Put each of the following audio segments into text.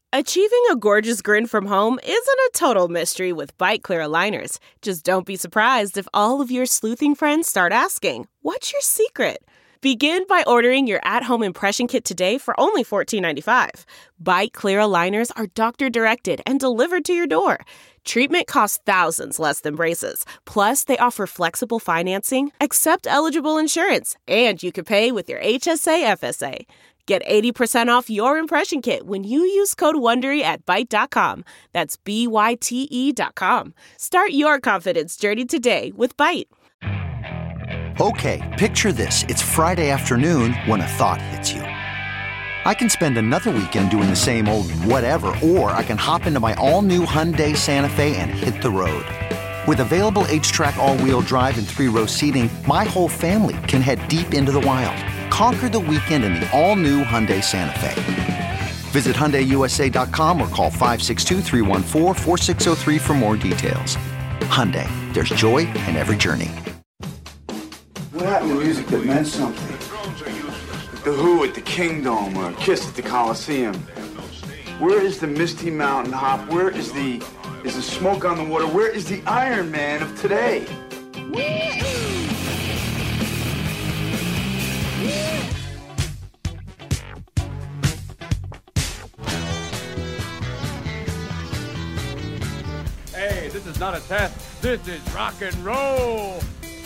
Achieving a gorgeous grin from home isn't a total mystery with Byte Clear aligners. Just don't be surprised if all of your sleuthing friends start asking, "What's your secret?" Begin by ordering your at-home impression kit today for only $14.95. Byte Clear aligners are doctor-directed and delivered to your door. Treatment costs thousands less than braces. Plus, they offer flexible financing, accept eligible insurance, and you can pay with your HSA FSA. Get 80% off your impression kit when you use code WONDERY at Byte.com. That's BYTE.com. Start your confidence journey today with Byte. Okay, picture this. It's Friday afternoon when a thought hits you. I can spend another weekend doing the same old whatever, or I can hop into my all-new Hyundai Santa Fe and hit the road. With available H-Track all-wheel drive and 3-row seating, my whole family can head deep into the wild. Conquer the weekend in the all-new Hyundai Santa Fe. Visit HyundaiUSA.com or call 562-314-4603 for more details. Hyundai, there's joy in every journey. What happened to music that meant something? The Who at the Kingdom or Kiss at the Coliseum. Where is the Misty Mountain Hop? Where is the Smoke on the Water? Where is the Iron Man of today? Hey, this is not a test. This is rock and roll.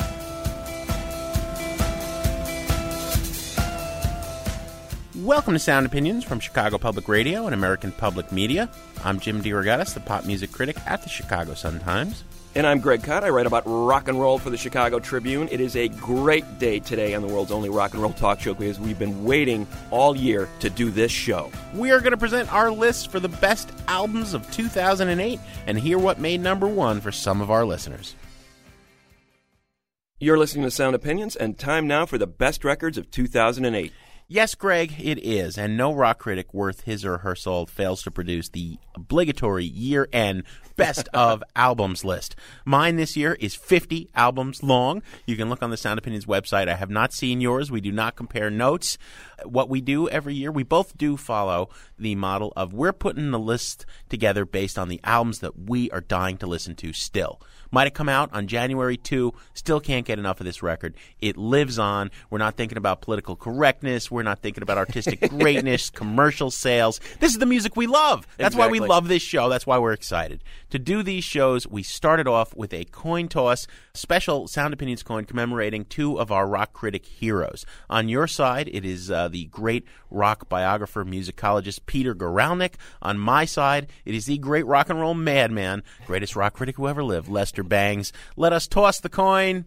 Welcome to Sound Opinions from Chicago Public Radio and American Public Media. I'm Jim DeRogatis, the pop music critic at the Chicago Sun-Times. And I'm Greg Kot. I write about rock and roll for the Chicago Tribune. It is a great day today on the world's only rock and roll talk show because we've been waiting all year to do this show. We are going to present our list for the best albums of 2008 and hear what made number one for some of our listeners. You're listening to Sound Opinions, and time now for the best records of 2008. Yes, Greg, it is, and no rock critic worth his or her salt fails to produce the obligatory year-end best of albums list. Mine this year is 50 albums long. You can look on the Sound Opinions website. I have not seen yours. We do not compare notes. What we do every year, we both do follow the model of we're putting the list together based on the albums that we are dying to listen to still. Might have come out on January 2. Still can't get enough of this record. It lives on. We're not thinking about political correctness. We're not thinking about artistic greatness, commercial sales. This is the music we love. That's why we love this show. That's why we're excited. To do these shows, we started off with a coin toss, special Sound Opinions coin commemorating two of our rock critic heroes. On your side, it is the great rock biographer, musicologist Peter Guralnick. On my side, it is the great rock and roll madman, greatest rock critic who ever lived, Lester Bangs. Let us toss the coin.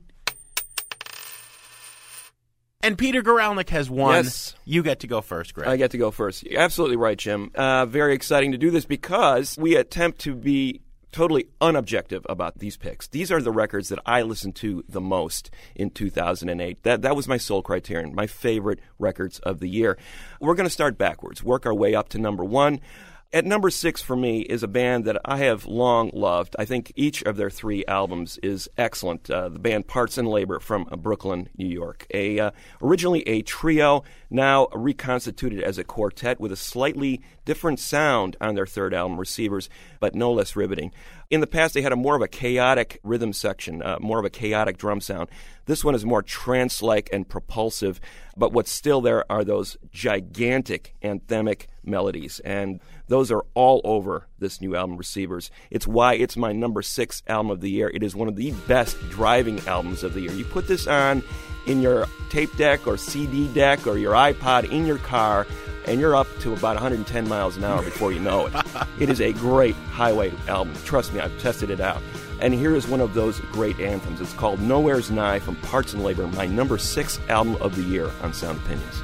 And Peter Guralnick has won. Yes. You get to go first, Greg. I get to go first. You're absolutely right, Jim. Very exciting to do this because we attempt to be totally unobjective about these picks. These are the records that I listened to the most in 2008. That was my sole criterion, my favorite records of the year. We're going to start backwards, work our way up to number one. At number 6 for me is a band that I have long loved. I think each of their 3 albums is excellent. The band Parts and Labor from Brooklyn, New York. Originally a trio, now reconstituted as a quartet with a slightly different sound on their third album, Receivers, but no less riveting. In the past, they had more of a chaotic rhythm section, more of a chaotic drum sound. This one is more trance-like and propulsive, but what's still there are those gigantic anthemic melodies, and those are all over this new album, Receivers. It's why it's my number 6 album of the year. It is one of the best driving albums of the year. You put this on in your tape deck or CD deck or your iPod in your car, and you're up to about 110 miles an hour before you know it. It is a great highway album. Trust me, I've tested it out. And here is one of those great anthems. It's called Nowhere's Nigh from Parts and Labor, my number 6 album of the year on Sound Opinions.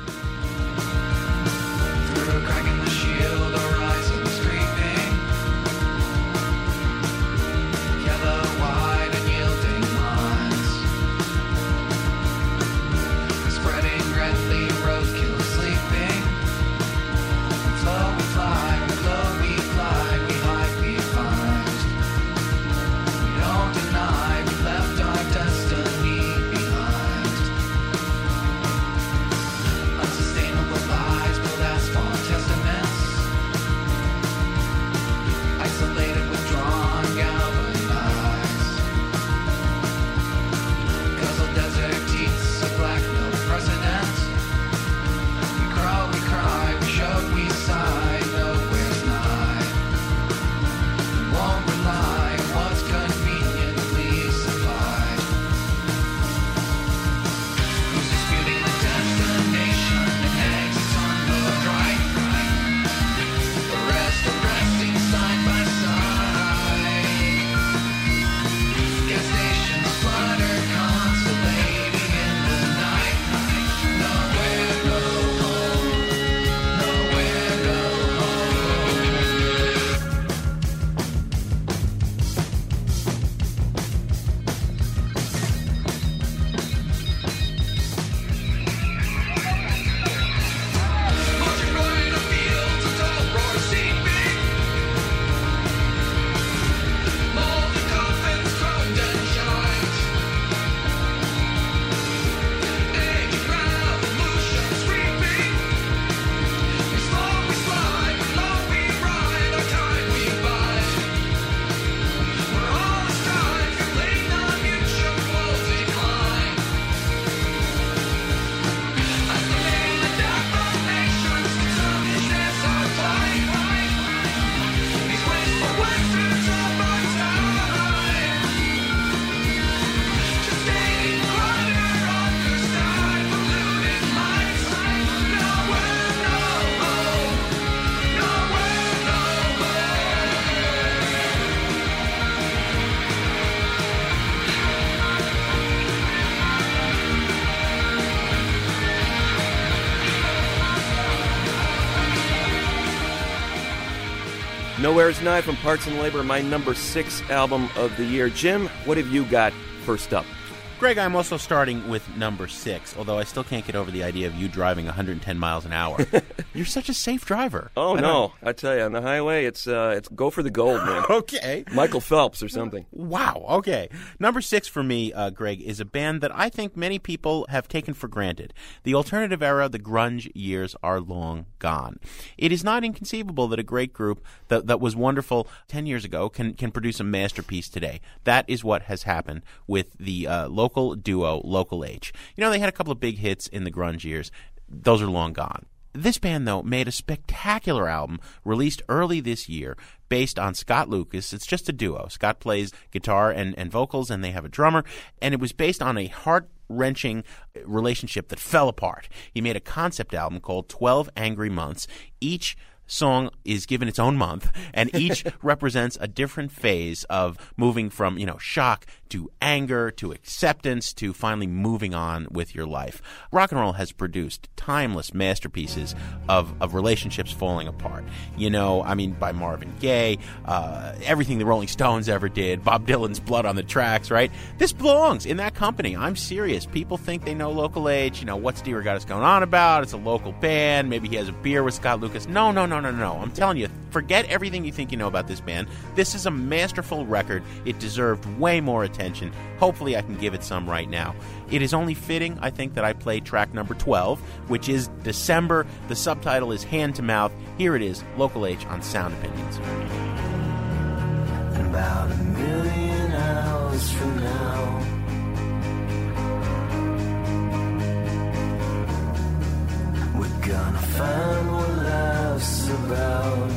Through a crack in the shield, horizons creeping, yellow, white, and yielding lines, spreading red leaf roadkill sleeping. Flow we fly, we glow we fly, we hide we find. We don't deny, we left our destiny behind. Nowhere's Nigh from Parts and Labor, my number 6 album of the year. Jim, what have you got first up? Greg, I'm also starting with number 6, although I still can't get over the idea of you driving 110 miles an hour. You're such a safe driver. Oh, no. I tell you, on the highway, it's go for the gold, man. Okay. Michael Phelps or something. Wow. Okay. Number 6 for me, Greg, is a band that I think many people have taken for granted. The alternative era, the grunge years are long gone. It is not inconceivable that a great group that was wonderful 10 years ago can produce a masterpiece today. That is what has happened with the local duo Local H. You know, they had a couple of big hits in the grunge years. Those are long gone. This band, though, made a spectacular album released early this year based on Scott Lucas. It's just a duo. Scott plays guitar and vocals, and they have a drummer. And it was based on a heart-wrenching relationship that fell apart. He made a concept album called 12 Angry Months. Each song is given its own month, and each represents a different phase of moving from, shock to anger to acceptance to finally moving on with your life. Rock and roll has produced timeless masterpieces of relationships falling apart. By Marvin Gaye, everything the Rolling Stones ever did, Bob Dylan's Blood on the Tracks, right? This belongs in that company. I'm serious. People think they know Local H. What's DeRogatis going on about? It's a local band. Maybe he has a beer with Scott Lucas. No. I'm telling you, forget everything you think you know about this band. This is a masterful record. It deserved way more attention. Hopefully I can give it some right now. It is only fitting, I think, that I play track number 12, which is December. The subtitle is Hand to Mouth. Here it is, Local H on Sound Opinions. About 1,000,000 hours from now, we're gonna find what life's about.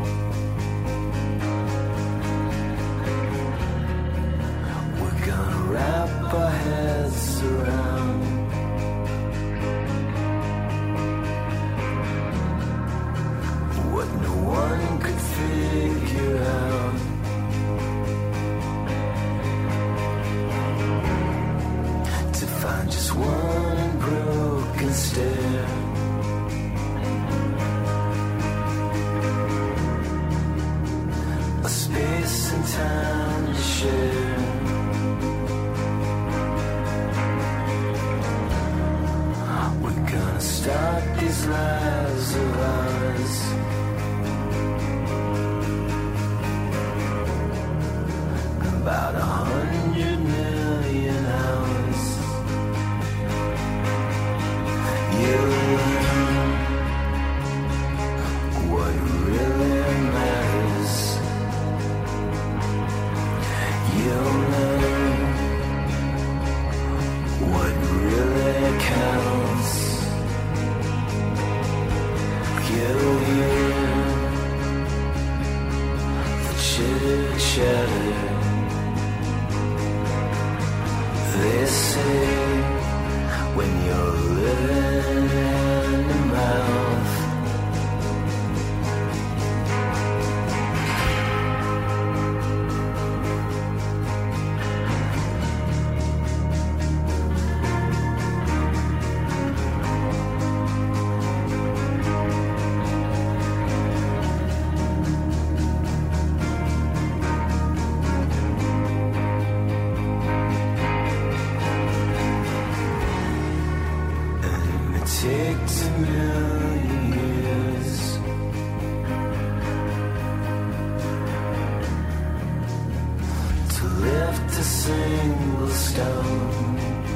We're gonna wrap our heads around what no one could figure out. To find just one broken stair, a space and time to share. We're gonna start these lives of ours. About 100 million hours. You'll learn what really matters. You'll learn what really counts. You'll hear the chitter-chatter. They say when you're living in the mouth, takes 1,000,000 years to lift a single stone.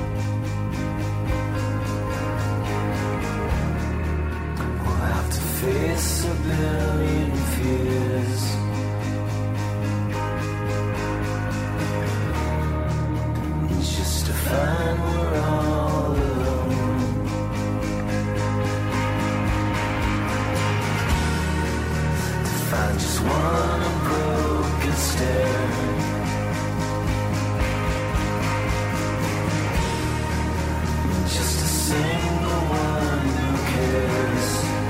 We'll have to face 1,000,000,000 fears. Just to find we're all alone. Find just one unbroken stair. Just a single one who cares.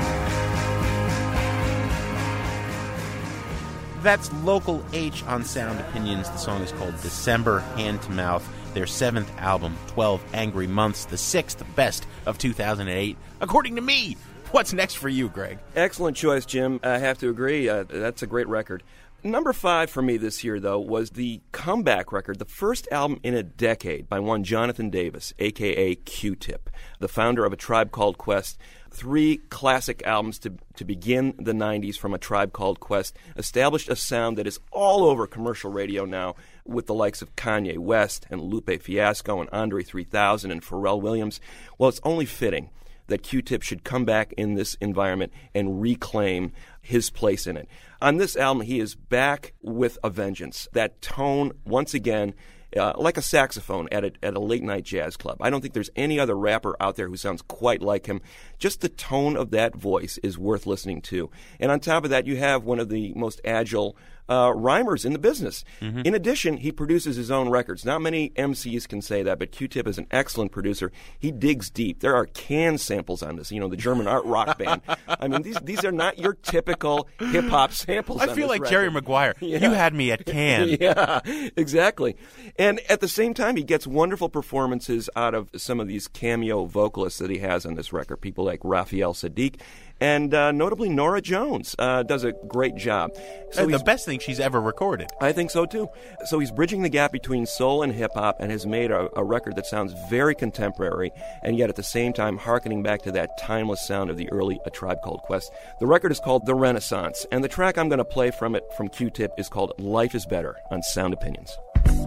That's Local H on Sound Opinions. The song is called December, Hand to Mouth. Their 7th album, 12 Angry Months, the 6th best of 2008, according to me. What's next for you, Greg? Excellent choice, Jim. I have to agree. That's a great record. Number 5 for me this year, though, was the comeback record, the first album in a decade by one Jonathan Davis, a.k.a. Q-Tip, the founder of A Tribe Called Quest. 3 classic albums to begin the 90s from A Tribe Called Quest, established a sound that is all over commercial radio now with the likes of Kanye West and Lupe Fiasco and Andre 3000 and Pharrell Williams. Well, it's only fitting that Q-Tip should come back in this environment and reclaim his place in it. On this album, he is back with a vengeance. That tone, once again, like a saxophone at a late-night jazz club. I don't think there's any other rapper out there who sounds quite like him. Just the tone of that voice is worth listening to. And on top of that, you have one of the most agile rhymers in the business. Mm-hmm. In addition, he produces his own records. Not many MCs can say that, but Q-Tip is an excellent producer. He digs deep. There are Can samples on this, the German art rock band. I mean, these are not your typical hip-hop samples I feel like record. Jerry Maguire. Yeah. You had me at Can. Yeah, exactly. And at the same time, he gets wonderful performances out of some of these cameo vocalists that he has on this record, people like Raphael Sadiq. And notably, Norah Jones does a great job. So the best thing she's ever recorded. I think so, too. So he's bridging the gap between soul and hip-hop and has made a record that sounds very contemporary and yet at the same time hearkening back to that timeless sound of the early A Tribe Called Quest. The record is called The Renaissance, and the track I'm going to play from it, from Q-Tip, is called Life is Better on Sound Opinions.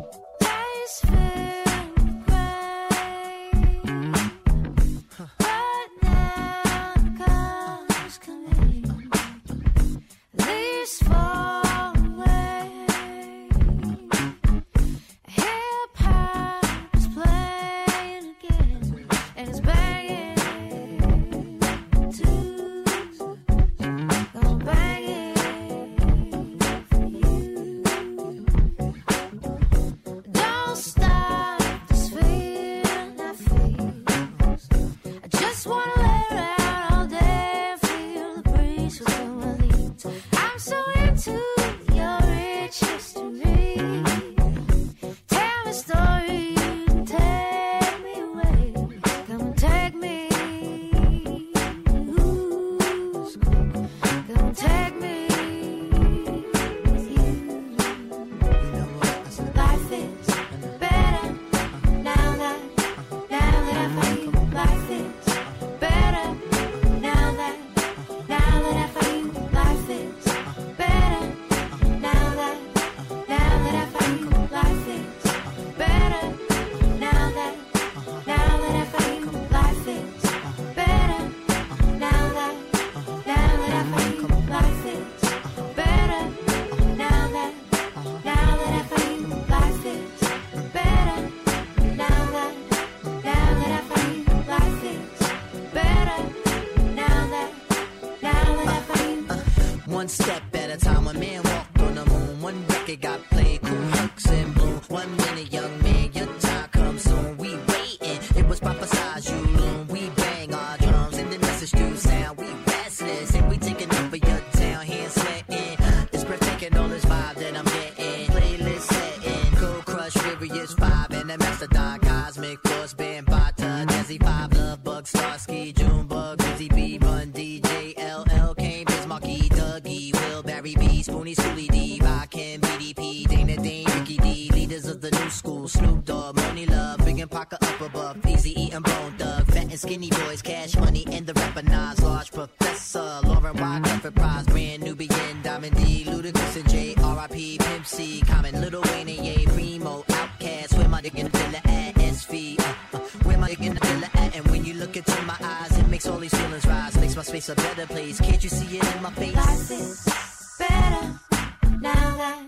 One step at a time, a man walked on the moon. One record got played, cool hooks and bloom. 1 minute, young man, your time comes soon. We waiting, it was prophesied you loom. We bang our drums and the message do sound. We restless and we taking over your town, hands sweating. It's breathtaking, all this vibe that I'm getting. Playlist setting, Cold Crush, Furious 5 and the Mastodon, Cosmic Force, Band Bata, Desi 5, Love Bug, Starsky, Junebug, Busy B, Run, DJ, LL, Kane, Bismarcky, Dougie, Will, Barry B, Spoonie, Schoolie D, Rakim, BDP, Dana Dane, Ricky D, leaders of the new school, Snoop Dogg, Money Love, Big and Parker up above, Easy E and Bone Thug, Fat and Skinny Boys, Cash Money, and the rapper Nas, Large Professor, Lauren Rock, Clifford Prize, Brand Nubian, Diamond D, Ludacris and J, R.I.P., Pimp C, Common, Lil Wayne and Ye, Primo, Outkast, where my dick in the villa at, SV, where my dick in the villa at, and when you look into my eyes, it makes all these feelings rise, makes my space a better place, can't you see it in my face? Life is better, now that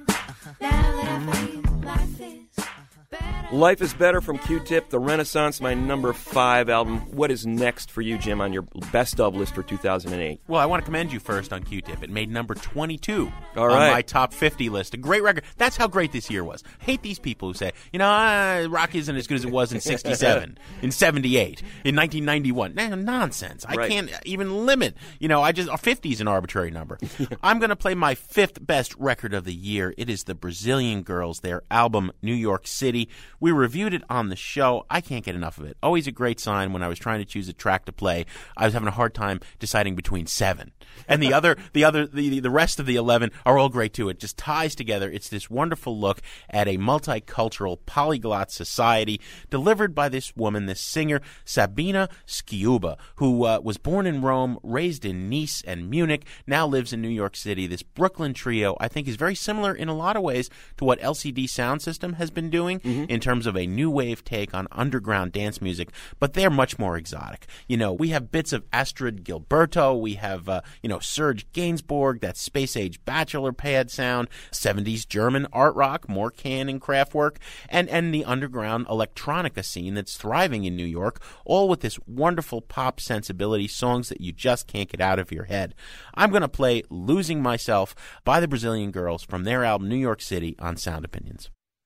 I feel life is better. Life is Better from Q-Tip, The Renaissance, my number 5 album. What is next for you, Jim, on your best of list for 2008? Well, I want to commend you first on Q-Tip. It made number 22 All right. on my top 50 list. A great record. That's how great this year was. I hate these people who say, rock isn't as good as it was in 67, in 78, in 1991. Nonsense. I can't even limit. 50 is an arbitrary number. I'm going to play my 5th best record of the year. It is the Brazilian Girls, their album, New York City. We We reviewed it on the show. I can't get enough of it. Always a great sign when I was trying to choose a track to play. I was having a hard time deciding between 7. And the rest of the 11 are all great too. It just ties together. It's this wonderful look at a multicultural, polyglot society delivered by this woman, this singer, Sabina Sciubba, who was born in Rome, raised in Nice and Munich, now lives in New York City. This Brooklyn trio, I think, is very similar in a lot of ways to what LCD Sound System has been doing in terms of a new wave take on underground dance music, but they're much more exotic. We have bits of Astrid Gilberto. We have, Serge Gainsbourg, that space-age bachelor pad sound, 70s German art rock, more Can and Kraftwerk, and the underground electronica scene that's thriving in New York, all with this wonderful pop sensibility, songs that you just can't get out of your head. I'm going to play Losing Myself by the Brazilian Girls from their album New York City on Sound Opinions.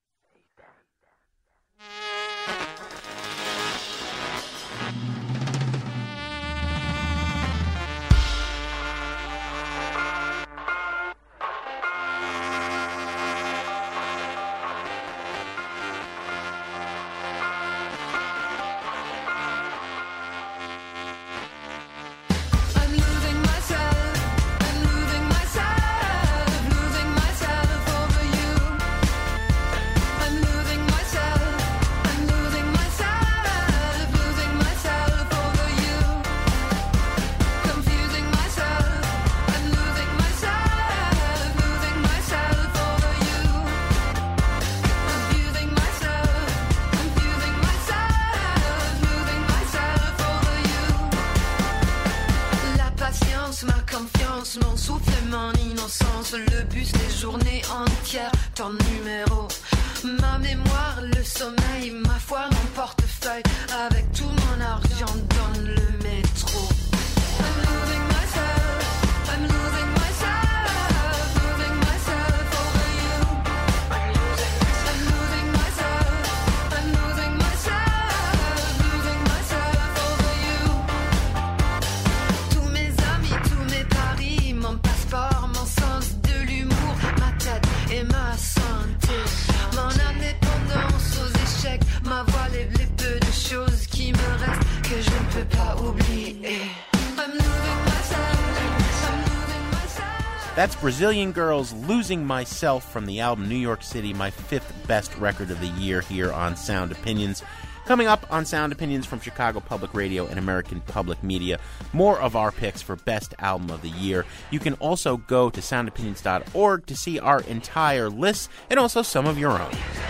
Mon souffle et mon innocence, le bus des journées entières, ton numéro, ma mémoire, le sommeil, ma foi, mon portefeuille, avec tout mon argent donne le métro. I'm losing myself, I'm losing myself, losing myself over you. I'm losing myself, I'm losing myself, losing myself over you. Tous mes amis, tous mes paris, mon passeport, mon sens de l'humour, ma tête et ma santé, mon indépendance aux échecs, ma voix, les peu de choses qui me restent que je ne peux pas oublier. I'm losing myself, I'm losing myself. That's Brazilian Girls' Losing Myself from the album New York City, my 5th best record of the year here on Sound Opinions. Coming up on Sound Opinions from Chicago Public Radio and American Public Media, more of our picks for Best Album of the Year. You can also go to soundopinions.org to see our entire list and also some of your own.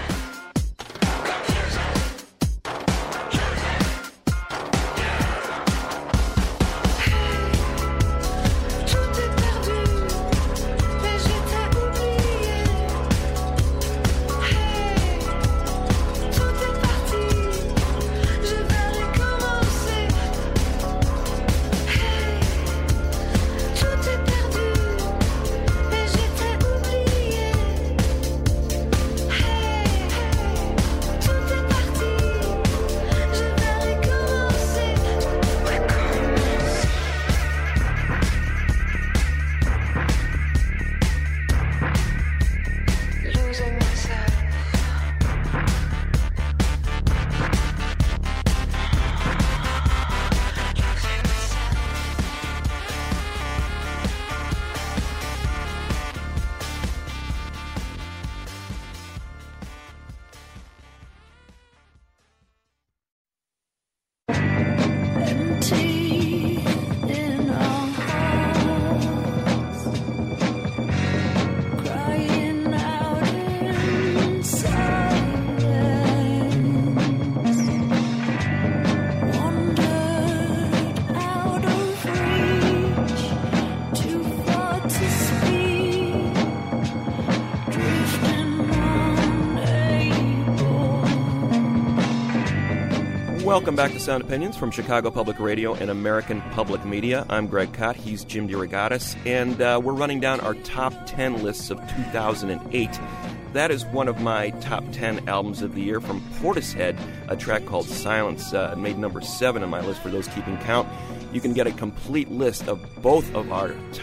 Welcome back to Sound Opinions from Chicago Public Radio and American Public Media. I'm Greg Kot, he's Jim DeRogatis, and we're running down our top 10 lists of 2008. That is one of my top 10 albums of the year from Portishead, a track called Silence. Made number 7 on my list for those keeping count. You can get a complete list of both of our top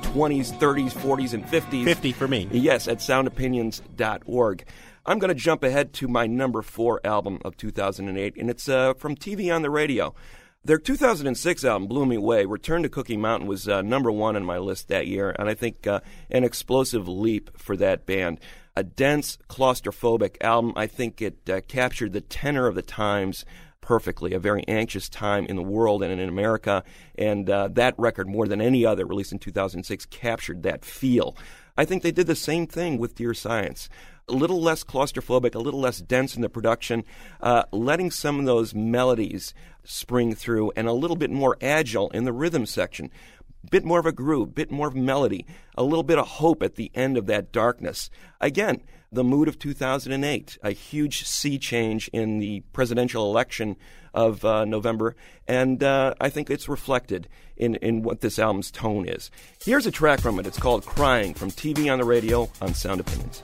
20s, 30s, 40s, and 50s. 50 for me. Yes, at soundopinions.org. I'm going to jump ahead to my number 4 album of 2008, and it's from TV on the Radio. Their 2006 album, Blew Me Away, Return to Cookie Mountain, was number 1 on my list that year, and I think an explosive leap for that band. A dense, claustrophobic album. I think it captured the tenor of the times perfectly, a very anxious time in the world and in America, and that record, more than any other released in 2006, captured that feel. I think they did the same thing with Dear Science. A little less claustrophobic, a little less dense in the production, letting some of those melodies spring through, and a little bit more agile in the rhythm section. Bit more of a groove, bit more of melody, a little bit of hope at the end of that darkness. Again, the mood of 2008, a huge sea change in the presidential election of November, and I think it's reflected in what this album's tone is. Here's a track from it. It's called Crying, from TV on the Radio on Sound Opinions.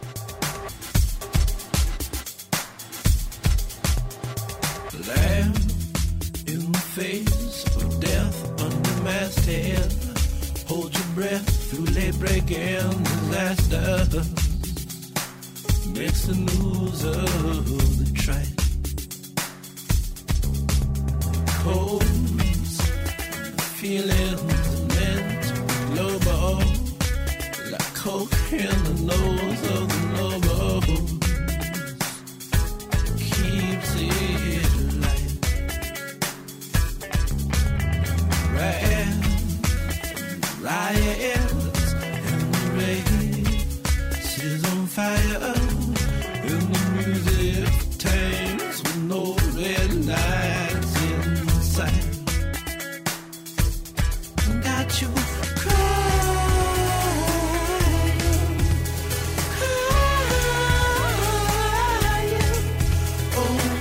Lamb in the face of death under masthead. Hold your breath through late-breaking disasters. Makes the news of the trite. Codes, feelings meant global, like coke in the nose of the noble. Keeps it light. Riots in the rain. She's on fire. In the music tanks with no red lights in sight. Got you crying, oh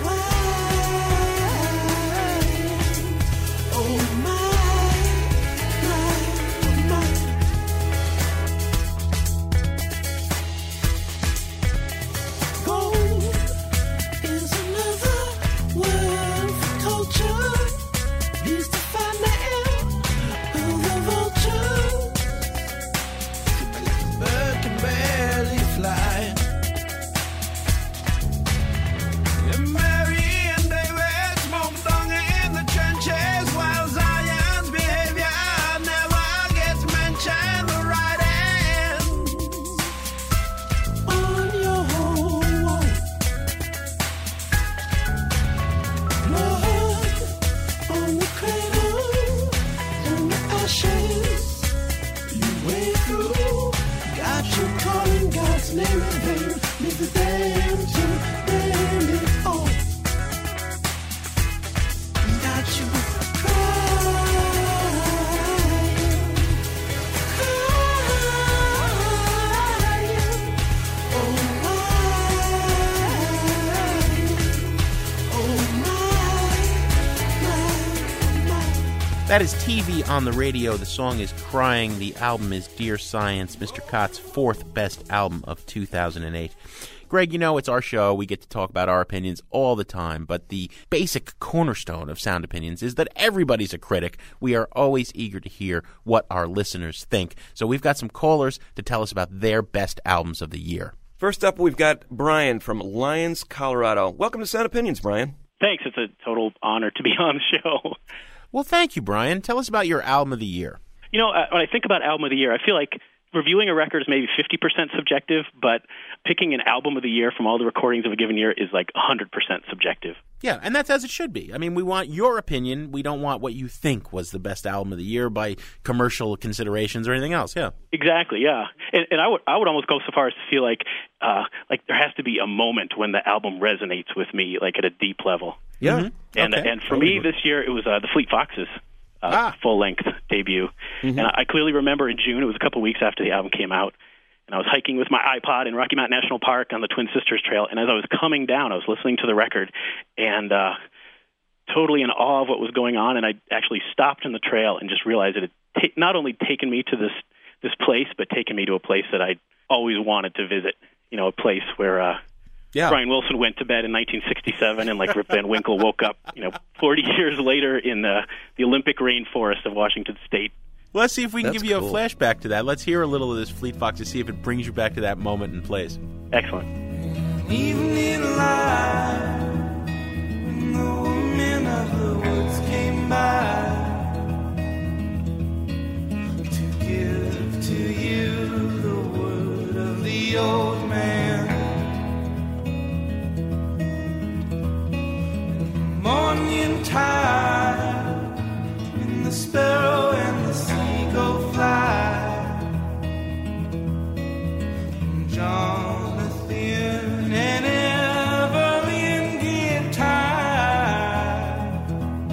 That is TV on the Radio. The song is Crying. The album is Dear Science, Mr. Cott's 4th best album of 2008. Greg, you know, it's our show. We get to talk about our opinions all the time, but the basic cornerstone of Sound Opinions is that everybody's a critic. We are always eager to hear what our listeners think. So we've got some callers to tell us about their best albums of the year. First up, we've got Brian from Lyons, Colorado. Welcome to Sound Opinions, Brian. Thanks. It's a total honor to be on the show. Well, thank you, Brian. Tell us about your album of the year. You know, when I think about album of the year, I feel like reviewing a record is maybe 50% subjective, but picking an album of the year from all the recordings of a given year is like 100% subjective. Yeah, and that's as it should be. I mean, we want your opinion. We don't want what you think was the best album of the year by commercial considerations or anything else. Yeah, exactly. Yeah, and I would almost go so far as to feel like there has to be a moment when the album resonates with me, like at a deep level. Yeah, and for me this year it was the Fleet Foxes. Full-length debut. Mm-hmm. And I clearly remember in June, it was a couple weeks after the album came out, and I was hiking with my iPod in Rocky Mountain National Park on the Twin Sisters Trail, and as I was coming down, I was listening to the record, and totally in awe of what was going on, and I actually stopped in the trail and just realized it had not only taken me to this place, but taken me to a place that I always wanted to visit, you know, a place where Brian Wilson went to bed in 1967, and like Rip Van Winkle woke up, 40 years later in the Olympic rainforest of Washington State. Let's see if we can That's give you cool. a flashback to that. Let's hear a little of this Fleet Fox to see if it brings you back to that moment and place. Excellent. Evening light, when the women of the woods came by to give to you the word of the old man. Morning tide, when the sparrow and the seagull fly. Jonathan and Evelyn get tired.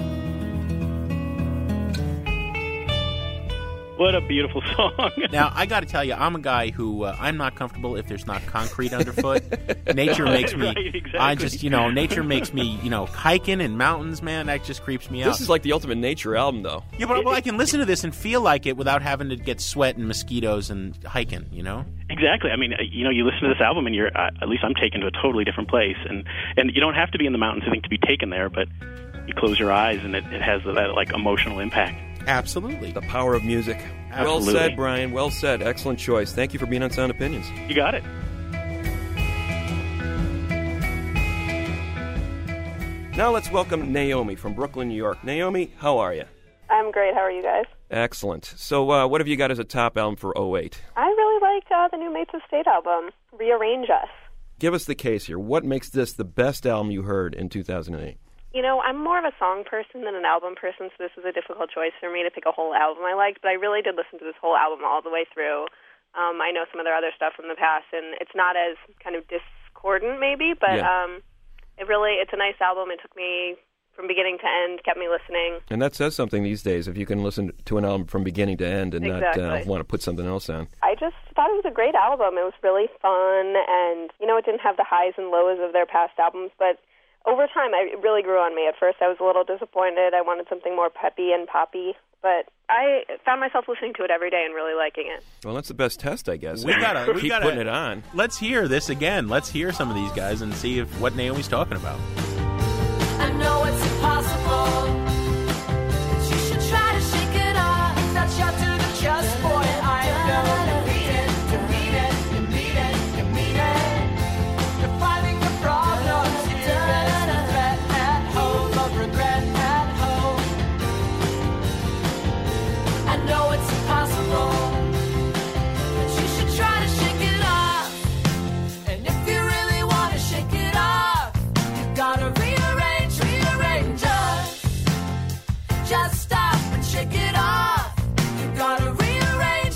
What a beautiful song. Now, I got to tell you, I'm a guy who I'm not comfortable if there's not concrete underfoot. Nature makes me. Right, exactly. I just, nature makes me, hiking in mountains, man. That just creeps me out. This is like the ultimate nature album, though. Yeah, but I can listen to this and feel like it without having to get sweat and mosquitoes and hiking. Exactly. I mean, you listen to this album and you're at least I'm taken to a totally different place, and you don't have to be in the mountains, I think, to be taken there, but you close your eyes and it has that like emotional impact. Absolutely. The power of music. Absolutely. Well said, Brian. Well said. Excellent choice. Thank you for being on Sound Opinions. You got it. Now let's welcome Naomi from Brooklyn, New York. Naomi, how are you? I'm great. How are you guys? Excellent. So what have you got as a top album for 08? I really like the new Mates of State album, Rearrange Us. Give us the case here. What makes this the best album you heard in 2008? I'm more of a song person than an album person, so this was a difficult choice for me to pick a whole album I liked, but I really did listen to this whole album all the way through. I know some of their other stuff from the past, and it's not as kind of discordant maybe, but it's a nice album. It took me from beginning to end, kept me listening. And that says something these days, if you can listen to an album from beginning to end and Exactly. not want to put something else on. I just thought it was a great album. It was really fun, and, it didn't have the highs and lows of their past albums, but over time, it really grew on me. At first, I was a little disappointed. I wanted something more peppy and poppy, but I found myself listening to it every day and really liking it. Well, that's the best test, I guess. We gotta keep putting it on. Let's hear this again. Let's hear some of these guys and see what Naomi's talking about. I know it's impossible, but you should try to shake it off. That shot to the chest, boy, I know you mean it, you mean it, you mean it, you mean it. You're finding the problems here, there's regret at home, of regret at home. I know it's impossible, but you should try to shake it off. And if you really want to shake it off, you gotta rearrange us. Just stop and shake it off. You gotta rearrange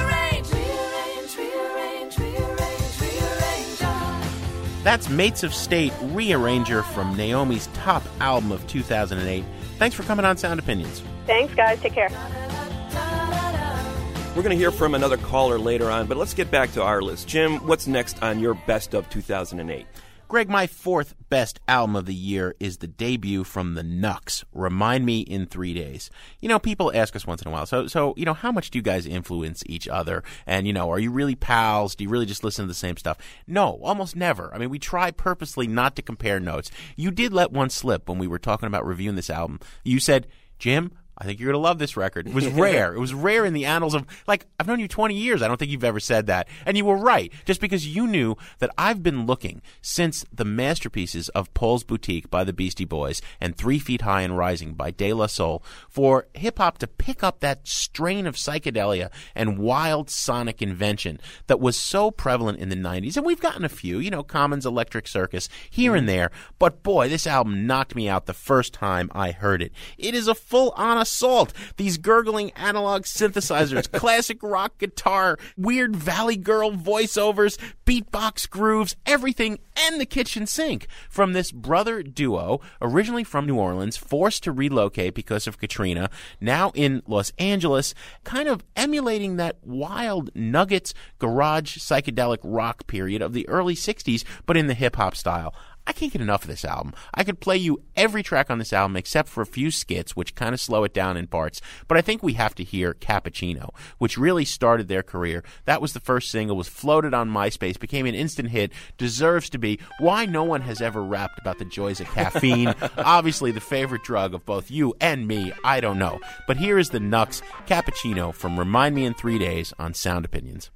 us. That's Mates of State, Rearranger from Naomi's top album of 2008. Thanks for coming on Sound Opinions. Thanks, guys. Take care. We're going to hear from another caller later on, but let's get back to our list. Jim, what's next on your best of 2008? Greg, my fourth best album of the year is the debut from the Knucks, Remind Me in 3 Days. People ask us once in a while, so how much do you guys influence each other? And, are you really pals? Do you really just listen to the same stuff? No, almost never. I mean, we try purposely not to compare notes. You did let one slip when we were talking about reviewing this album. You said, Jim, I think you're going to love this record. It was rare. It was rare in the annals of, I've known you 20 years. I don't think you've ever said that. And you were right, just because you knew that I've been looking since the masterpieces of Paul's Boutique by the Beastie Boys and 3 Feet High and Rising by De La Soul for hip-hop to pick up that strain of psychedelia and wild sonic invention that was so prevalent in the 90s. And we've gotten a few, Common's Electric Circus here and there. But boy, this album knocked me out the first time I heard it. It is a full-on assault. These gurgling analog synthesizers, classic rock guitar, weird Valley Girl voiceovers, beatbox grooves, everything, and the kitchen sink from this brother duo, originally from New Orleans, forced to relocate because of Katrina, now in Los Angeles, kind of emulating that wild Nuggets garage psychedelic rock period of the early 60s, but in the hip-hop style. I can't get enough of this album. I could play you every track on this album except for a few skits, which kind of slow it down in parts. But I think we have to hear Cappuccino, which really started their career. That was the first single, was floated on MySpace, became an instant hit, deserves to be. Why no one has ever rapped about the joys of caffeine? Obviously the favorite drug of both you and me, I don't know. But here is the Knucks, Cappuccino from Remind Me in 3 Days on Sound Opinions.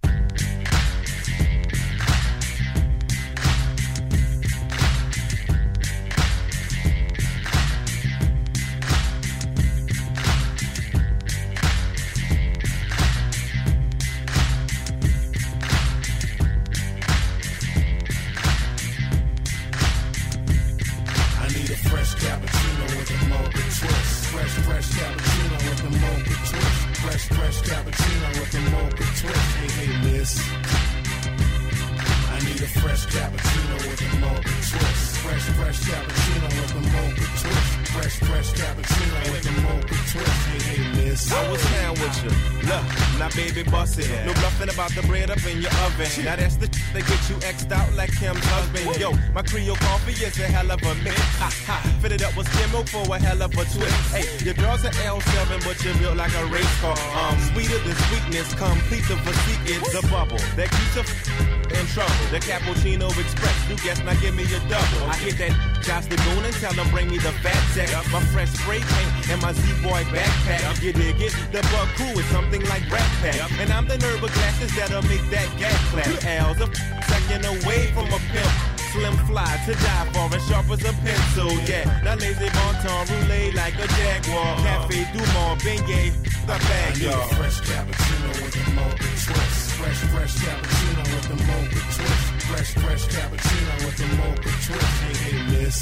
No bluffing about the bread up in your oven. Now that's the that get you X'd out like Kim's husband. Yo, my Creole coffee is a hell of a mix. Ha ha, fitted up with skim milk for a hell of a twist. Hey, your draw's an L7, but you're built like a race car. Sweeter than sweetness, complete the physique. It's the bubble that keeps a in trouble. The Cappuccino Express, you guess, now give me your double. I hit that Josh Lagoon and tell them bring me the fat sack. My fresh spray paint and my Z-Boy backpack. You dig it? The Bug Crew is something like Rat Pack. And I'm the nerd with glasses that'll make that gas clap. L's a second away from a pimp. Slim fly to die for, as sharp as a pencil, yeah. Now lazy bon ton roulette like a Jaguar. Cafe du Monde, beignet, the bag, y'all. Fresh cappuccino with a mocha twist. Fresh cappuccino with a mocha twist. Fresh cappuccino with a mocha twist. Hey, miss.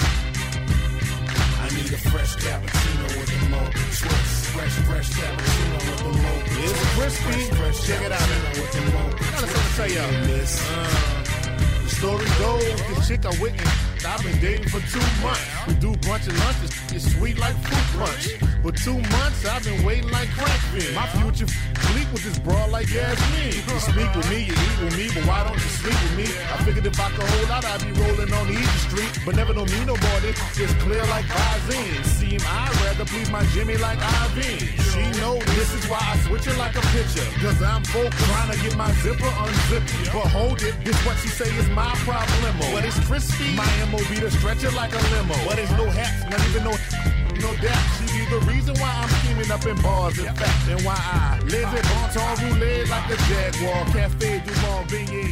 I need a fresh cappuccino with a mocha twist. Fresh cappuccino with a mocha twist. It's crispy. Check it out. With a mocha twist. I got something to tell y'all. Hey, miss. The story goes, this chick I'm with, I've been dating for 2 months. We do brunch and lunch, it's sweet like fruit punch. For 2 months, I've been waiting like crack fiend. My future bleak with this broad like Yasmin. You speak with me, you eat with me, but why don't you sleep with me? I figured if I could hold out, I'd be rolling on the easy street. But never know me no more, this just clear like Visine. Seem I'd rather please my Jimmy like Ivy. She know this is why I switch it like a pitcher. Cause I'm focused trying to get my zipper unzipped. But hold it, this what she say is my problem. But it's crispy, my MOB to stretch it like a limo. But there's no hats, not even no doubt. She be the reason why I'm scheming up in bars, in fact. And why I live it bon ton roulette like a Jaguar. Cafe du Monde,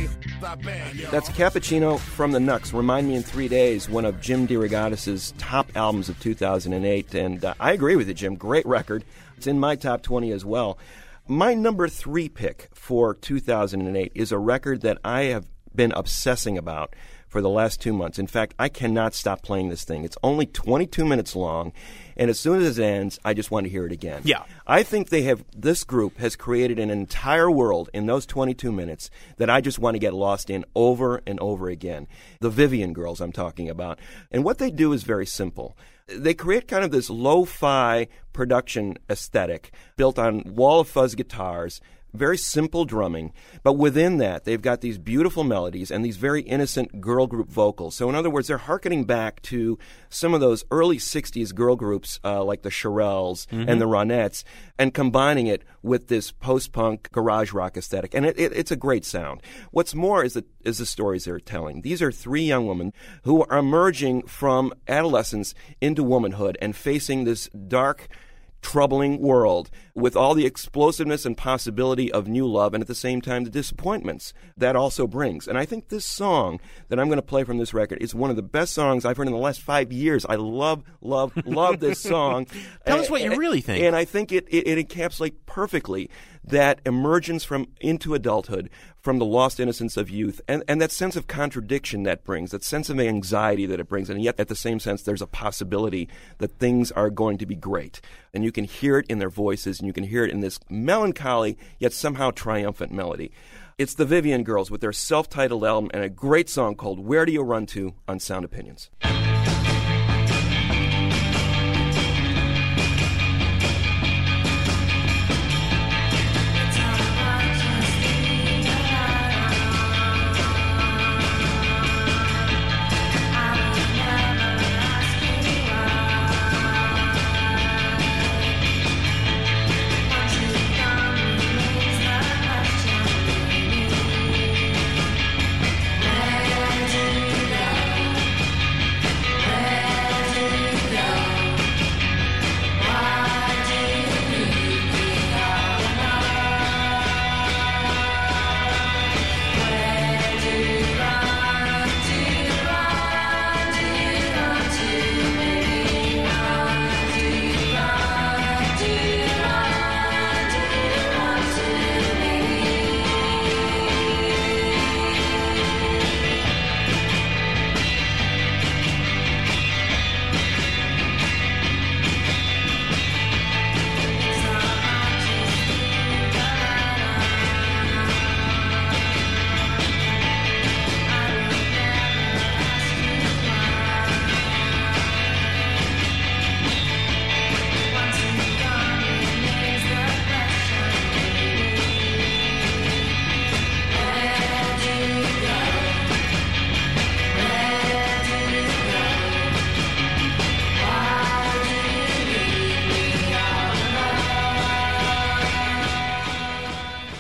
beignet. That's Cappuccino from the Knucks. Remind Me in 3 Days, one of Jim DeRogatis' top albums of 2008. And I agree with you, Jim. Great record. It's in my top 20 as well. My number 3 pick for 2008 is a record that I have been obsessing about for the last 2 months. In fact, I cannot stop playing this thing. It's only 22 minutes long, and as soon as it ends, I just want to hear it again. Yeah. I think this group has created an entire world in those 22 minutes that I just want to get lost in over and over again. The Vivian Girls I'm talking about. And what they do is very simple. They create kind of this lo-fi production aesthetic built on wall of fuzz guitars, very simple drumming, but within that, they've got these beautiful melodies and these very innocent girl group vocals. So in other words, they're hearkening back to some of those early 60s girl groups like the Shirelles and the Ronettes and combining it with this post-punk garage rock aesthetic. And it's a great sound. What's more is the stories they're telling. These are 3 young women who are emerging from adolescence into womanhood and facing this dark, troubling world with all the explosiveness and possibility of new love and at the same time the disappointments that also brings. And I think this song that I'm going to play from this record is one of the best songs I've heard in the last 5 years. I love this song. Tell us what you really think. And I think it encapsulates perfectly that emergence into adulthood from the lost innocence of youth and that sense of contradiction that brings, that sense of anxiety that it brings, and yet at the same sense there's a possibility that things are going to be great. And you can hear it in their voices, and you can hear it in this melancholy yet somehow triumphant melody. It's the Vivian Girls with their self-titled album and a great song called Where Do You Run To on Sound Opinions. I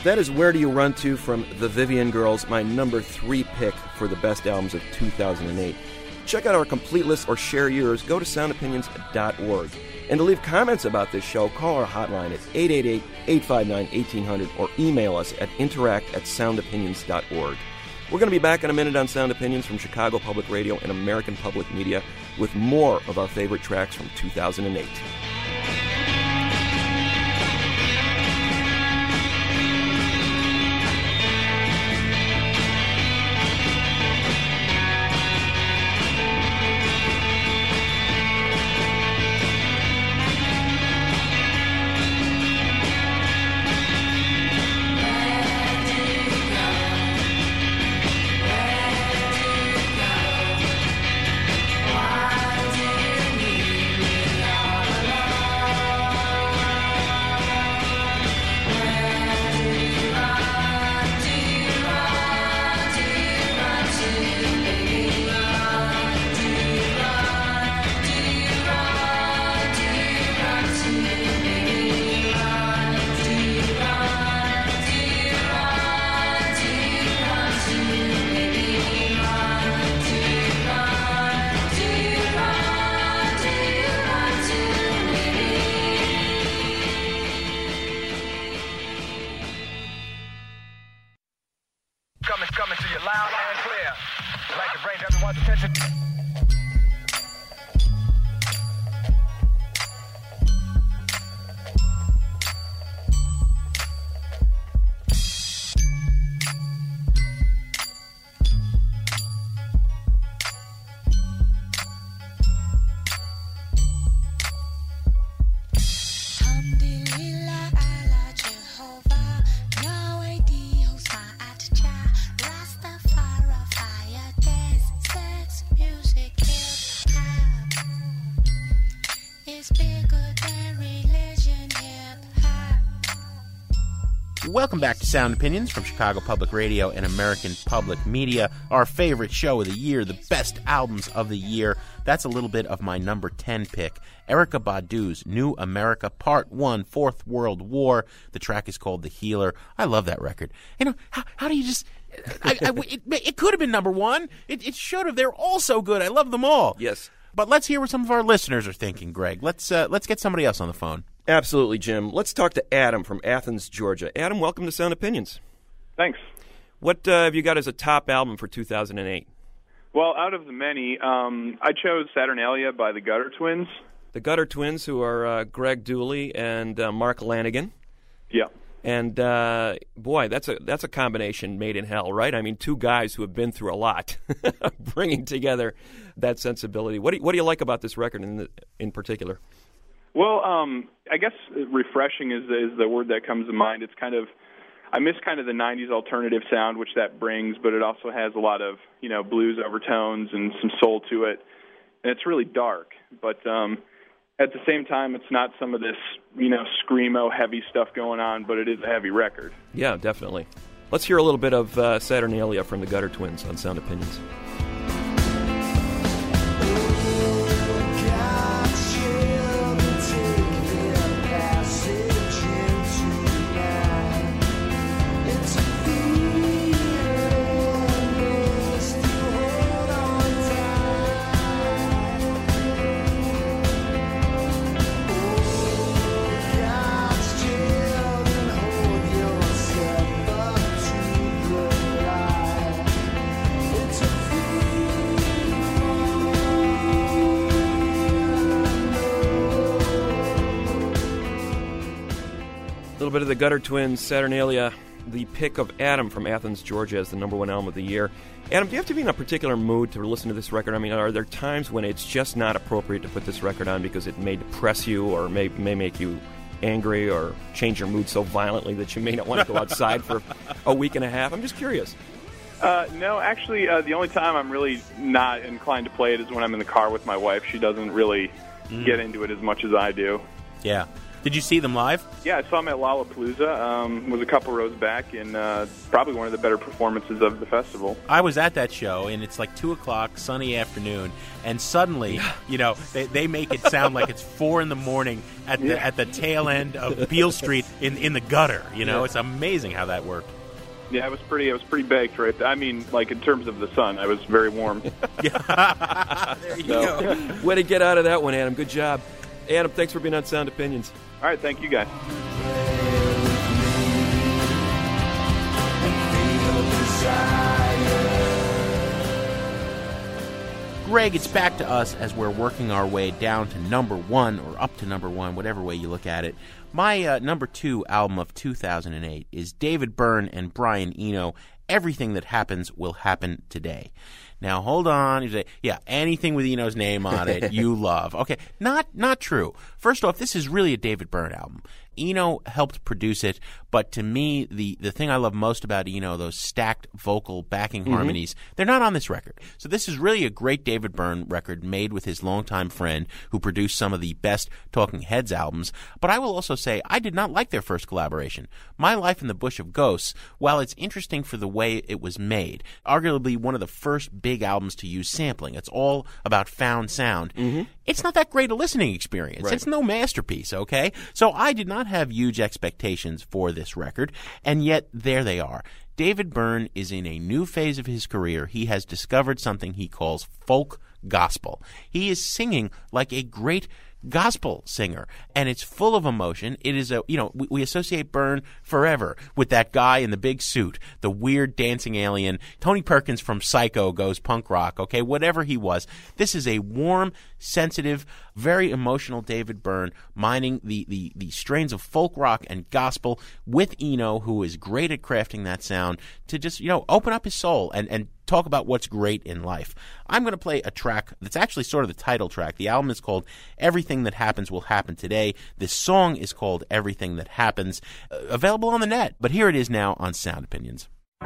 That is Where Do You Run To from the Vivian Girls, my number 3 pick for the best albums of 2008. Check out our complete list or share yours. Go to soundopinions.org. And to leave comments about this show, call our hotline at 888-859-1800 or email us at interact@soundopinions.org. We're going to be back in a minute on Sound Opinions from Chicago Public Radio and American Public Media with more of our favorite tracks from 2008. Coming to you loud and clear. I'd like to bring everyone's attention. Welcome back to Sound Opinions from Chicago Public Radio and American Public Media, our favorite show of the year, the best albums of the year. That's a little bit of my number 10 pick, Erykah Badu's New America Part 1, Fourth World War. The track is called The Healer. I love that record. You know, how do you just... it could have been number 1. It should have. They're all so good. I love them all. Yes. But let's hear what some of our listeners are thinking, Greg. Let's get somebody else on the phone. Absolutely, Jim. Let's talk to Adam from Athens, Georgia. Adam, welcome to Sound Opinions. Thanks. What have you got as a top album for 2008? Well, out of the many, I chose Saturnalia by the Gutter Twins. The Gutter Twins, who are Greg Dooley and Mark Lanigan. Yeah. And, boy, that's a combination made in hell, right? I mean, two guys who have been through a lot, bringing together that sensibility. What do you like about this record in particular? Well, I guess refreshing is the word that comes to mind. It's kind of, I miss kind of the 90s alternative sound, which that brings, but it also has a lot of, blues overtones and some soul to it. And it's really dark, but at the same time, it's not some of this, screamo heavy stuff going on, but it is a heavy record. Yeah, definitely. Let's hear a little bit of Saturnalia from the Gutter Twins on Sound Opinions. A little bit of the Gutter Twins, Saturnalia, the pick of Adam from Athens, Georgia, as the number 1 album of the year. Adam, do you have to be in a particular mood to listen to this record? I mean, are there times when it's just not appropriate to put this record on because it may depress you or may make you angry or change your mood so violently that you may not want to go outside for a week and a half? I'm just curious. No, actually, the only time I'm really not inclined to play it is when I'm in the car with my wife. She doesn't really get into it as much as I do. Yeah. Did you see them live? Yeah, I saw them at Lollapalooza. Was a couple rows back, and probably one of the better performances of the festival. I was at that show, and it's like 2 o'clock, sunny afternoon, and suddenly, they make it sound like it's 4 in the morning at the tail end of Beale Street in the gutter. It's amazing how that worked. Yeah, it was pretty baked, right? I mean, like in terms of the sun, I was very warm. There you go. Way to get out of that one, Adam. Good job. Adam, thanks for being on Sound Opinions. All right, thank you, guys. Greg, it's back to us as we're working our way down to number 1 or up to number 1, whatever way you look at it. My number 2 album of 2008 is David Byrne and Brian Eno, Everything That Happens Will Happen Today. Now, hold on. You say, yeah, anything with Eno's name on it, you love. Okay, not true. First off, this is really a David Byrne album. Eno helped produce it, but to me, the thing I love most about Eno, those stacked vocal backing harmonies, they're not on this record. So this is really a great David Byrne record made with his longtime friend who produced some of the best Talking Heads albums. But I will also say I did not like their first collaboration. My Life in the Bush of Ghosts, while it's interesting for the way it was made, arguably one of the first big albums to use sampling. It's all about found sound. It's not that great a listening experience. Right. It's no masterpiece, okay? So I did not have huge expectations for this record, and yet there they are. David Byrne is in a new phase of his career. He has discovered something he calls folk gospel. He is singing like a great gospel singer, and it's full of emotion. It is we associate Byrne forever with that guy in the big suit, the weird dancing alien. Tony Perkins from Psycho goes punk rock, okay, whatever he was. This is a warm, sensitive, very emotional David Byrne mining the strains of folk rock and gospel with Eno, who is great at crafting that sound to just, open up his soul and talk about what's great in life. I'm going to play a track that's actually sort of the title track. The album is called Everything That Happens Will Happen Today. This song is called Everything That Happens, available on the net. But here it is now on Sound Opinions.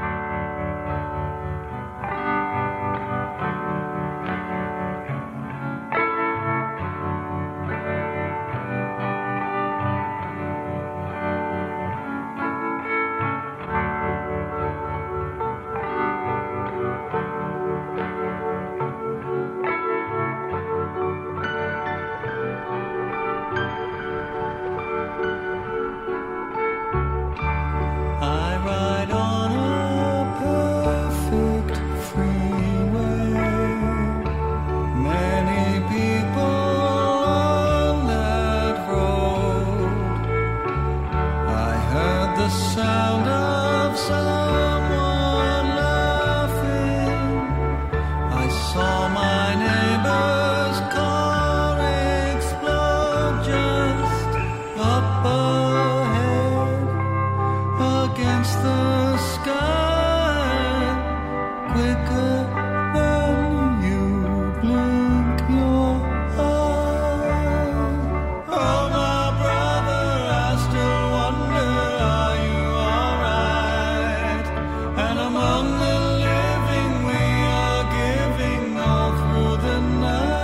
I ride on a perfect freeway. Many people on that road. I heard the sound of someone laughing. I saw my neighbor's car explode just up ahead against the sky, quicker than you blink your eye. Oh, my brother, I still wonder, are you alright? And among the living we are giving all through the night.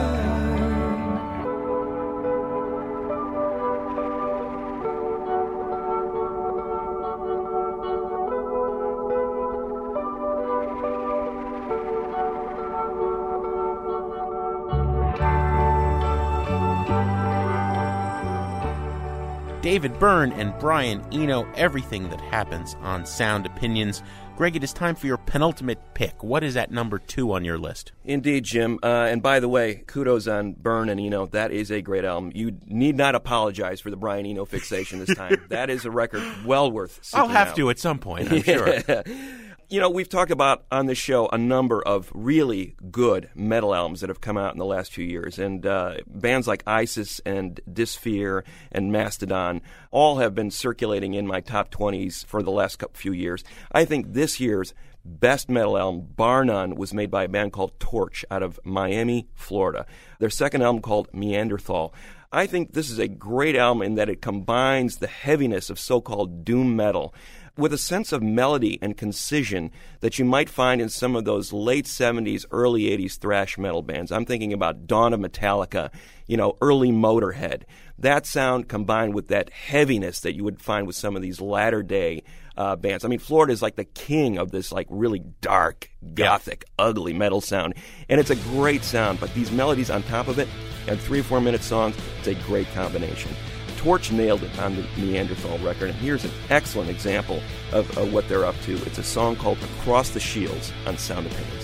David Byrne and Brian Eno, Everything That Happens on Sound Opinions. Greg, it is time for your penultimate pick. What is at number 2 on your list? Indeed, Jim. And by the way, kudos on Byrne and Eno. That is a great album. You need not apologize for the Brian Eno fixation this time. That is a record well worth seeking I'll have out. to at some point, I'm sure. We've talked about on this show a number of really good metal albums that have come out in the last few years. And bands like ISIS and Dysphere and Mastodon all have been circulating in my top 20s for the last few years. I think this year's best metal album, bar none, was made by a band called Torch out of Miami, Florida. Their second album called Neanderthal. I think this is a great album in that it combines the heaviness of so-called doom metal with a sense of melody and concision that you might find in some of those late 70s, early 80s thrash metal bands. I'm thinking about Dawn of Metallica, early Motorhead. That sound combined with that heaviness that you would find with some of these latter-day bands. I mean, Florida is like the king of this like really dark, gothic, ugly metal sound. And it's a great sound, but these melodies on top of it and 3 or 4 minute songs, it's a great combination. Torch nailed it on the Neanderthal record, and here's an excellent example of what they're up to. It's a song called Across the Shields on Sound Opinions.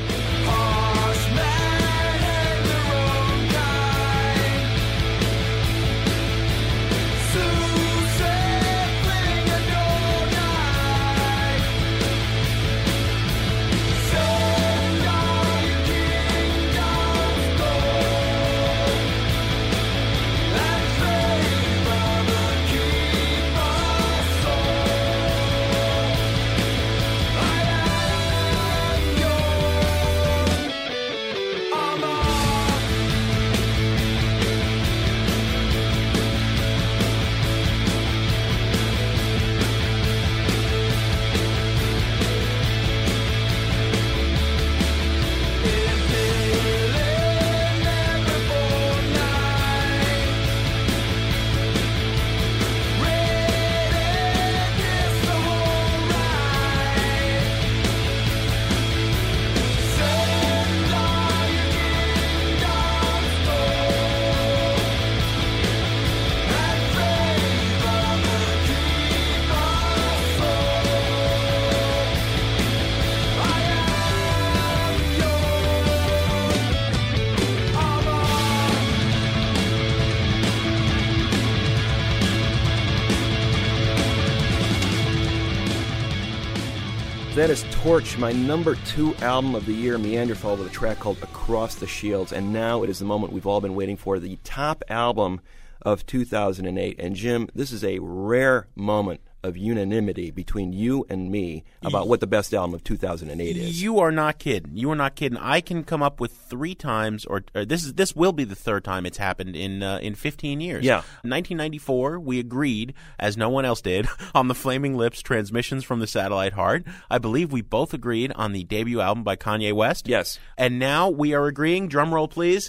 That is Torch, my number 2 album of the year, Neanderthal, with a track called Across the Shields. And now it is the moment we've all been waiting for, the top album of 2008. And Jim, this is a rare moment of unanimity between you and me about what the best album of 2008 is. You are not kidding. You are not kidding. I can come up with 3 times, or this will be the 3rd time it's happened in 15 years. Yeah. 1994, we agreed, as no one else did, on the Flaming Lips Transmissions from the Satellite Heart. I believe we both agreed on the debut album by Kanye West. Yes. And now we are agreeing, drum roll please,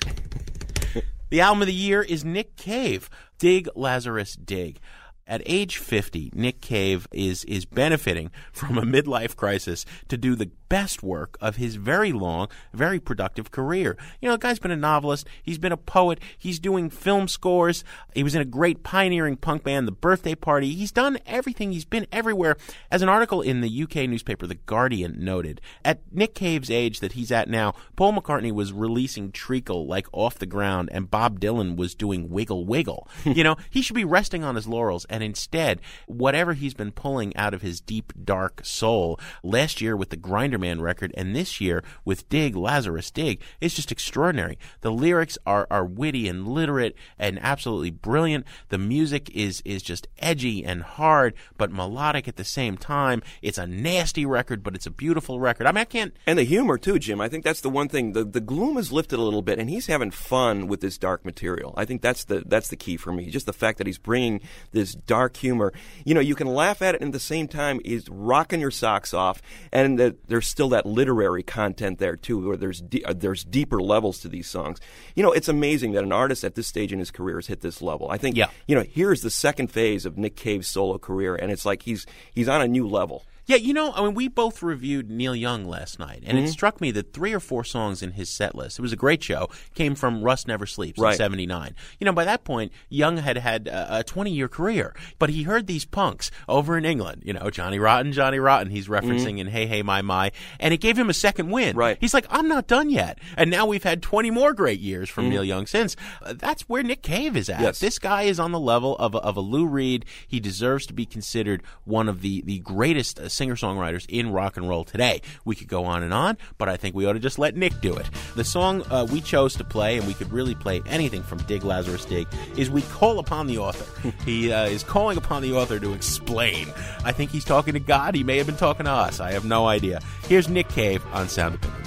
the album of the year is Nick Cave, Dig Lazarus Dig. At age 50, Nick Cave is benefiting from a midlife crisis to do the best work of his very long, very productive career. The guy's been a novelist. He's been a poet. He's doing film scores. He was in a great pioneering punk band, The Birthday Party. He's done everything. He's been everywhere. As an article in the UK newspaper The Guardian noted, at Nick Cave's age that he's at now, Paul McCartney was releasing Treacle like off the ground, and Bob Dylan was doing Wiggle Wiggle. He should be resting on his laurels, and instead, whatever he's been pulling out of his deep, dark soul, last year with the Grinderman record and this year with Dig Lazarus Dig, is just extraordinary. The lyrics are witty and literate and absolutely brilliant. The music is just edgy and hard, but melodic at the same time. It's a nasty record, but it's a beautiful record. I mean, I can't... And the humor, too, Jim. I think that's the one thing. The gloom is lifted a little bit, and he's having fun with this dark material. I think that's the key for me. Just the fact that he's bringing this dark humor. You can laugh at it, and at the same time, he's rocking your socks off, and there's still that literary content there, too, where there's deeper levels to these songs. It's amazing that an artist at this stage in his career has hit this level. I think, here's the second phase of Nick Cave's solo career, and it's like he's on a new level. Yeah, we both reviewed Neil Young last night, and it struck me that 3 or 4 songs in his set list, it was a great show, came from Rust Never Sleeps in 79. By that point, Young had a 20-year career, but he heard these punks over in England, Johnny Rotten, he's referencing in Hey, Hey, My, and it gave him a second win. Right. He's like, I'm not done yet. And now we've had 20 more great years from Neil Young since. That's where Nick Cave is at. Yes. This guy is on the level of a Lou Reed. He deserves to be considered one of the greatest singer-songwriters in rock and roll today. We could go on, but I think we ought to just let Nick do it. The song we chose to play, and we could really play anything from Dig Lazarus Dig, is We Call Upon the Author. He is calling upon the author to explain. I think he's talking to God. He may have been talking to us. I have no idea. Here's Nick Cave on Sound Opinions.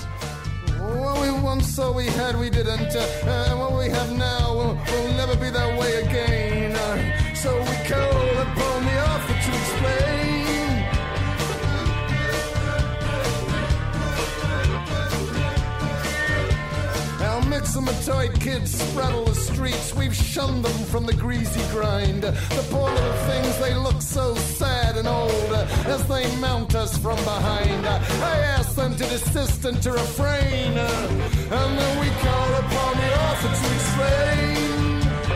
What we once saw we had, we didn't. And what we have now will never be that way again. So we call upon the author to explain. Myxomatoid kids straddle the streets. We've shunned them from the greasy grind. The poor little things, they look so sad and old as they mount us from behind. I ask them to desist and to refrain, and then we call upon the author to explain.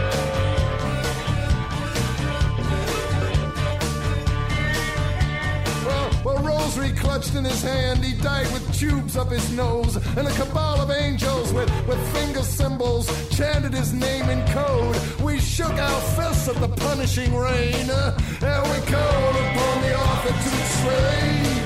Well, rosary clutched in his hand, he died with tubes up his nose, and a cabal of angels with finger symbols chanted his name in code. We shook our fists at the punishing rain, and we called upon the author to explain.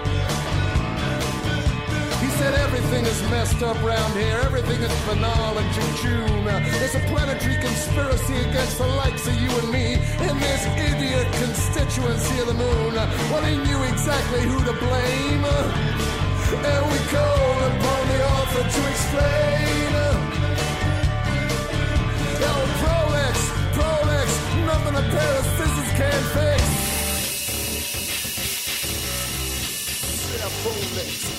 He said everything is messed up round here, everything is banal and jejune. There's a planetary conspiracy against the likes of you and me in this idiot constituency of the moon. Well, he knew exactly who to blame, and we called upon the author to explain. Oh, Prolex, nothing a pair of scissors can't fix. Yeah, Prolex.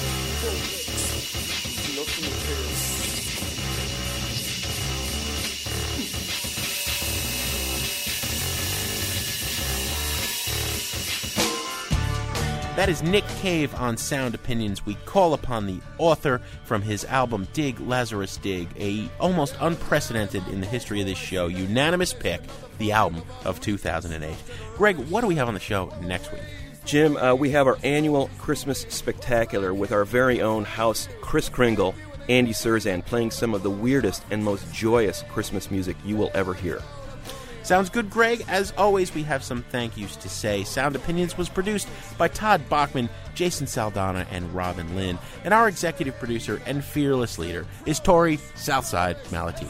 That is Nick Cave on Sound Opinions. We call upon the author from his album Dig, Lazarus Dig, a almost unprecedented in the history of this show, unanimous pick, the album of 2008. Greg, what do we have on the show next week? Jim, we have our annual Christmas Spectacular with our very own house, Kris Kringle, Andy Cirzan, playing some of the weirdest and most joyous Christmas music you will ever hear. Sounds good, Greg. As always, we have some thank yous to say. Sound Opinions was produced by Todd Bachman, Jason Saldana, and Robin Lynn. And our executive producer and fearless leader is Tori Southside Malatia.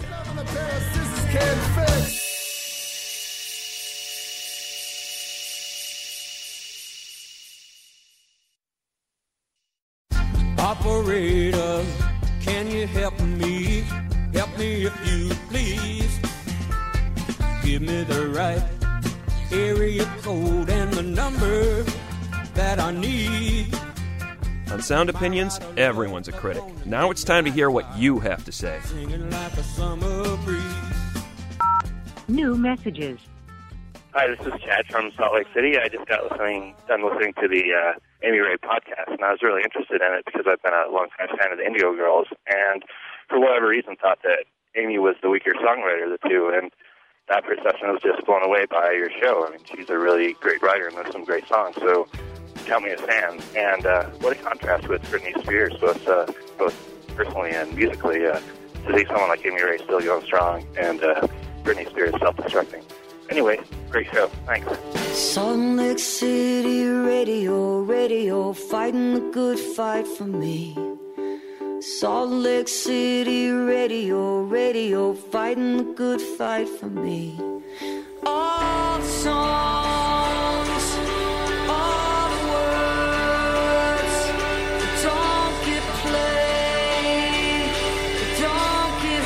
Operator, can you help me? Help me if you please. Give me the right area code and the number that I need. On Sound Opinions, everyone's a critic. Now it's time to hear what you have to say. Singing like a summer breeze. New messages. Hi, this is Chad from Salt Lake City. I just got done listening to the Amy Ray podcast, and I was really interested in it because I've been a long-time fan of the Indigo Girls, and for whatever reason thought that Amy was the weaker songwriter of the two, and that perception was just blown away by your show. I mean, she's a really great writer, and there's some great songs, so count me a fan. And what a contrast with Britney Spears, both personally and musically, to see someone like Amy Ray still going strong, and Britney Spears self-destructing. Anyway, great show. Thanks. Salt Lake City radio, fighting the good fight for me. Salt Lake City radio, fighting the good fight for me. All the songs, all the words, don't get played, don't get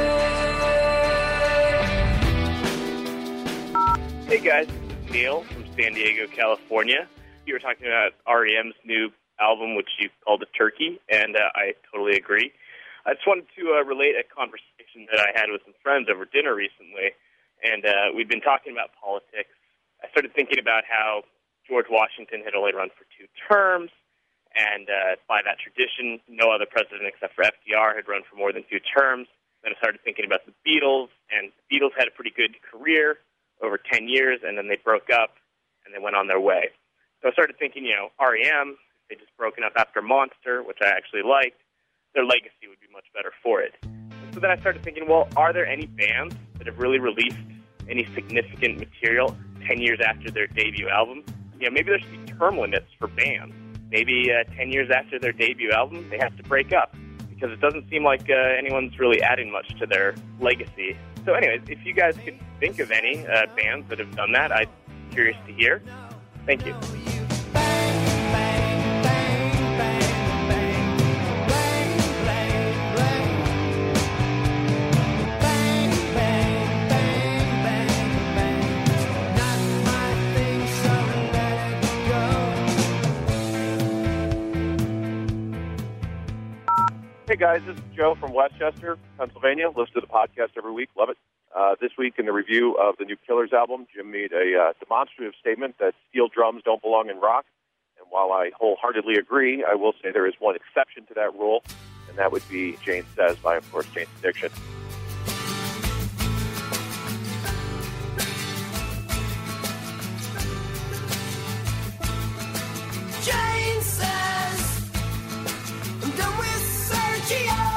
heard. Hey guys, this is Neil from San Diego, California. You were talking about REM's new album, which you called it Turkey, and I totally agree. I just wanted to relate a conversation that I had with some friends over dinner recently, and we'd been talking about politics. I started thinking about how George Washington had only run for 2 terms, and by that tradition, no other president except for FDR had run for more than 2 terms. Then I started thinking about the Beatles, and the Beatles had a pretty good career over 10 years, and then they broke up, and they went on their way. So I started thinking, REM, they just broken up after Monster, which I actually liked, their legacy would be much better for it. And so then I started thinking, well, are there any bands that have really released any significant material 10 years after their debut album? Maybe there should be term limits for bands. Maybe 10 years after their debut album, they have to break up, because it doesn't seem like anyone's really adding much to their legacy. So anyways, if you guys could think of any bands that have done that, I'd be curious to hear. Thank you. Hey, guys, this is Joe from Westchester, Pennsylvania. Listen to the podcast every week. Love it. This week in the review of the new Killers album, Jim made a demonstrative statement that steel drums don't belong in rock. And while I wholeheartedly agree, I will say there is one exception to that rule, and that would be Jane Says by, of course, Jane's Addiction. Jane says, I'm done with Sergio.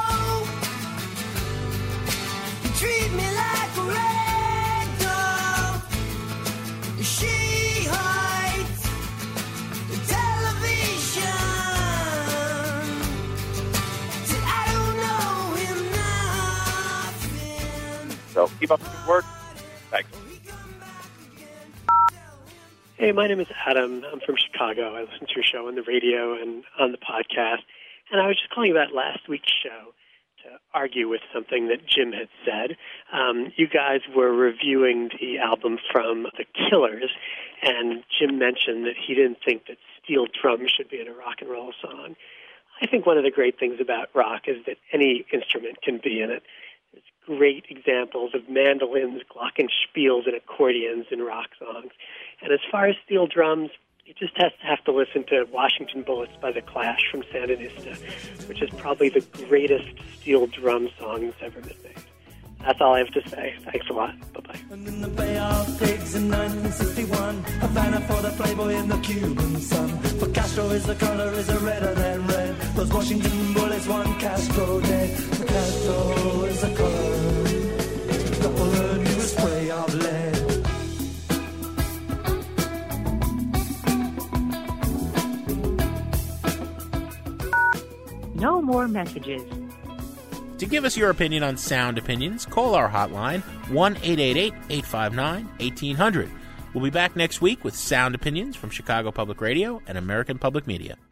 You treat me like a rag doll. She hides the television. Said I don't know him nothing. So keep up the good work. Thanks. Hey, my name is Adam. I'm from Chicago. I listen to your show on the radio and on the podcast. And I was just calling about last week's show to argue with something that Jim had said. You guys were reviewing the album from The Killers, and Jim mentioned that he didn't think that steel drums should be in a rock and roll song. I think one of the great things about rock is that any instrument can be in it. There's great examples of mandolins, glockenspiels, and accordions in rock songs. And as far as steel drums, you just have to listen to Washington Bullets by The Clash from Sandinista, which is probably the greatest steel drum song that's ever been made. That's all I have to say. Thanks a lot. Bye-bye. And in the Bay of Pigs in 1961, Havana for the Playboy in the Cuban sun. For Castro is the color is a redder than red. Those Washington Bullets won Castro dead. For Castro is the color, the fuller new spray of lead. No more messages. To give us your opinion on Sound Opinions, call our hotline, 1-888-859-1800. We'll be back next week with Sound Opinions from Chicago Public Radio and American Public Media.